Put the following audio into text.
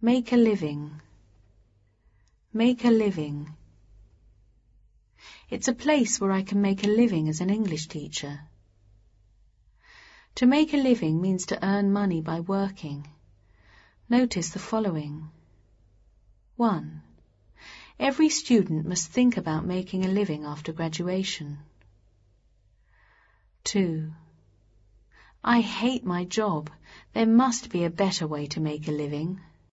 Make a living. Make a living. It's a place where I can make a living as an English teacher. To make a living means to earn money by working. Notice the following. 1. Every student must think about making a living after graduation. 2. I hate my job. There must be a better way to make a living.